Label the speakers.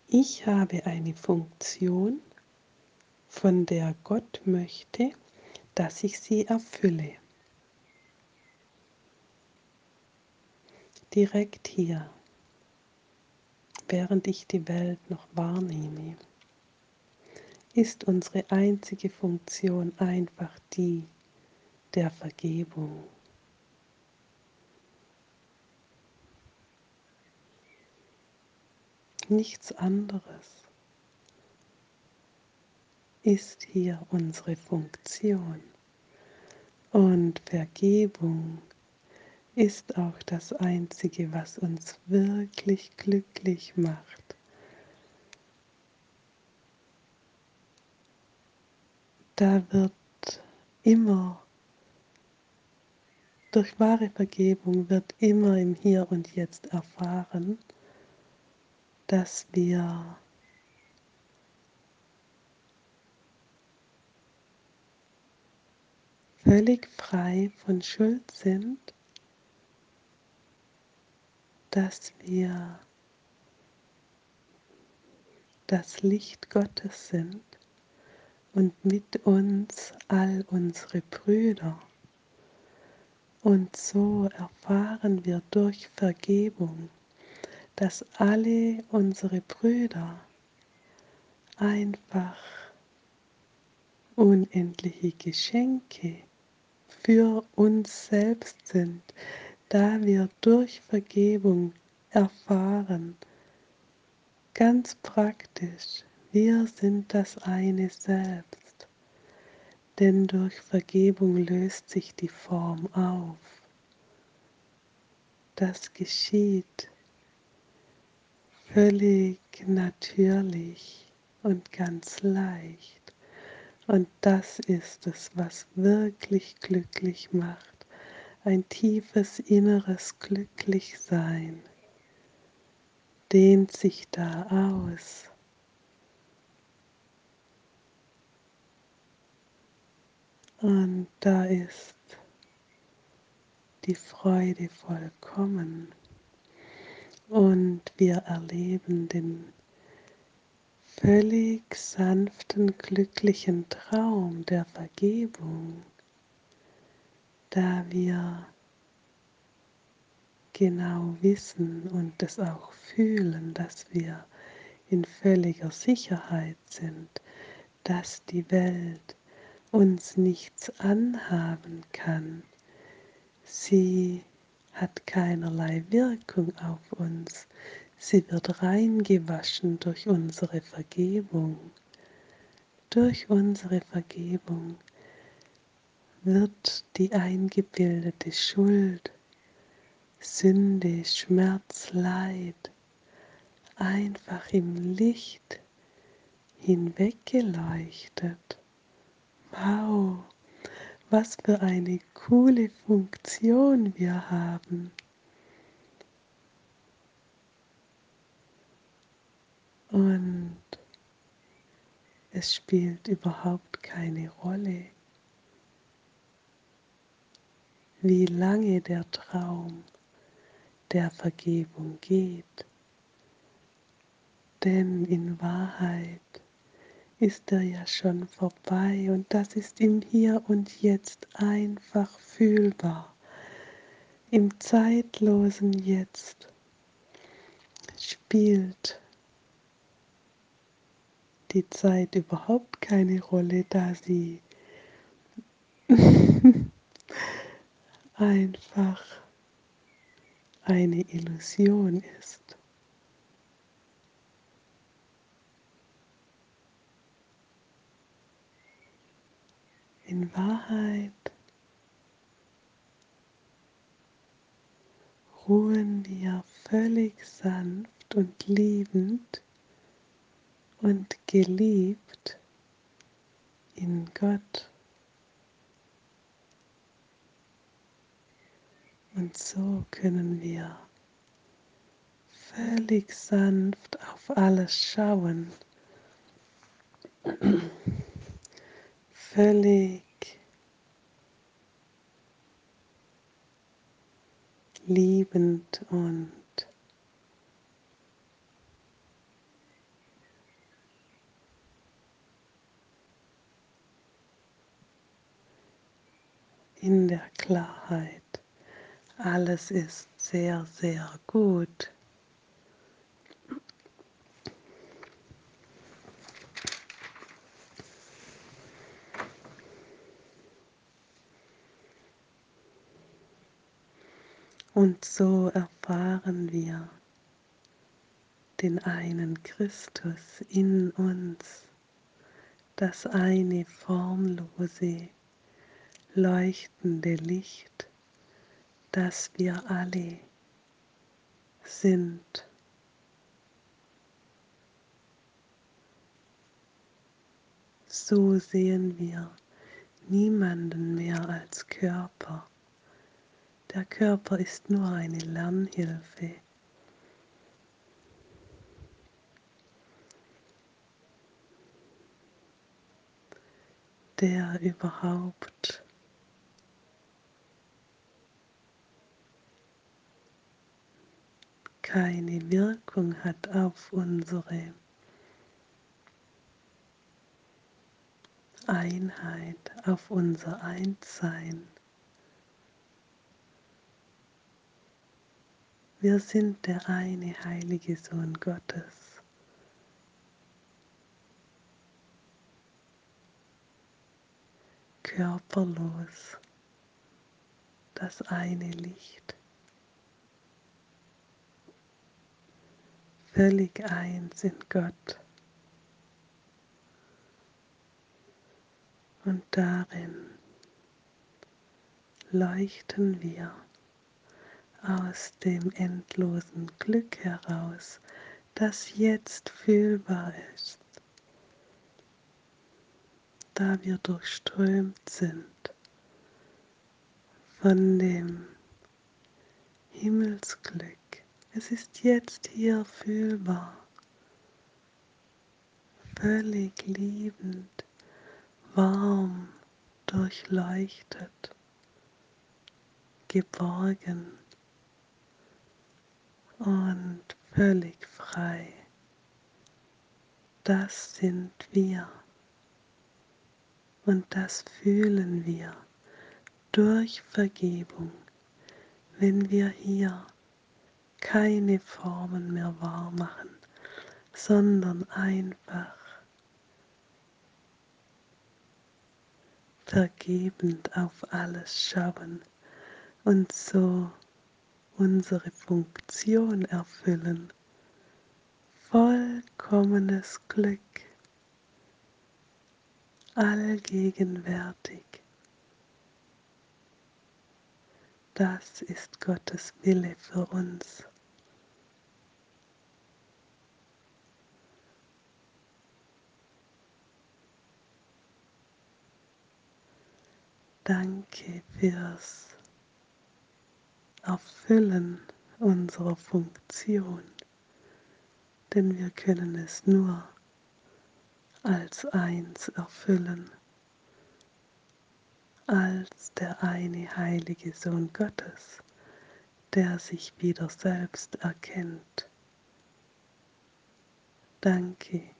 Speaker 1: Ich habe eine Funktion, von der Gott möchte, dass ich sie erfülle. Direkt hier, während ich die Welt noch wahrnehme, ist unsere einzige Funktion einfach die der Vergebung. Nichts anderes ist hier unsere Funktion. Und Vergebung ist auch das Einzige, was uns wirklich glücklich macht. Da wird immer, durch wahre Vergebung wird immer im Hier und Jetzt erfahren, dass wir völlig frei von Schuld sind, dass wir das Licht Gottes sind und mit uns all unsere Brüder. Und so erfahren wir durch Vergebung, dass alle unsere Brüder einfach unendliche Geschenke für uns selbst sind, da wir durch Vergebung erfahren, ganz praktisch, wir sind das eine Selbst, denn durch Vergebung löst sich die Form auf. Das geschieht völlig natürlich und ganz leicht. Und das ist es, was wirklich glücklich macht. Ein tiefes inneres Glücklichsein dehnt sich da aus. Und da ist die Freude vollkommen. Und wir erleben den völlig sanften, glücklichen Traum der Vergebung, da wir genau wissen und es auch fühlen, dass wir in völliger Sicherheit sind, dass die Welt uns nichts anhaben kann. Sie hat keinerlei Wirkung auf uns. Sie wird reingewaschen durch unsere Vergebung. Durch unsere Vergebung wird die eingebildete Schuld, Sünde, Schmerz, Leid einfach im Licht hinweggeleuchtet. Wow, was für eine coole Funktion wir haben. Und es spielt überhaupt keine Rolle, wie lange der Traum der Vergebung geht. Denn in Wahrheit ist er ja schon vorbei und das ist im Hier und Jetzt einfach fühlbar. Im zeitlosen Jetzt spielt die Zeit überhaupt keine Rolle, da sie einfach eine Illusion ist. In Wahrheit ruhen wir völlig sanft und liebend und geliebt in Gott. Und so können wir völlig sanft auf alles schauen, völlig liebend und in der Klarheit. Alles ist sehr, sehr gut. Und so erfahren wir den einen Christus in uns, das eine formlose, leuchtende Licht, das wir alle sind. So sehen wir niemanden mehr als Körper. Der Körper ist nur eine Lernhilfe. Der überhaupt keine Wirkung hat auf unsere Einheit, auf unser Einssein. Wir sind der eine heilige Sohn Gottes. Körperlos, das eine Licht, völlig eins in Gott. Und darin leuchten wir aus dem endlosen Glück heraus, das jetzt fühlbar ist, da wir durchströmt sind von dem Himmelsglück. Es ist jetzt hier fühlbar, völlig liebend, warm, durchleuchtet, geborgen und völlig frei. Das sind wir und das fühlen wir durch Vergebung, wenn wir hier keine Formen mehr wahr machen, sondern einfach vergebend auf alles schauen und so unsere Funktion erfüllen. Vollkommenes Glück, allgegenwärtig. Das ist Gottes Wille für uns. Danke fürs Erfüllen unserer Funktion, denn wir können es nur als eins erfüllen, als der eine heilige Sohn Gottes, der sich wieder selbst erkennt. Danke